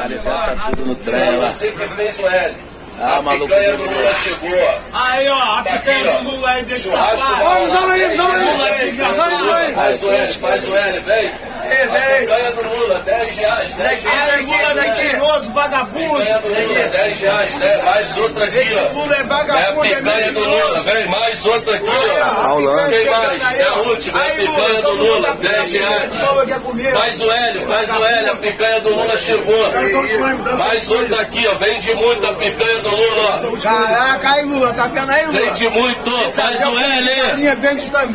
Caniveta tudo no trem lá. Você que fez o L. Ah, a maluco. picanha do Lula chegou. Aí, ó, a picanha do Lula aí desse safado. Dá aí, Lula aí, desgraçado. Faz o L, vem. A picanha do Lula, 10 reais, 10 reais. Aí, Lula mentiroso, vagabundo. Picanha do Lula, 10 reais, né? Mais outra aqui, ó. Lula é É a vagabundo, é picanha do Lula, mentiroso. vem, mais outra aqui, ó. Tem mais, é a última, é a picanha do Lula, 10 reais. Faz o L, a picanha do Lula chegou. Mais outra aqui, ó. Vende muito a picanha do Lula, ó. Caraca, aí, Lula, tá vendo aí, Lula? Vende muito, faz o L. Minha vende também.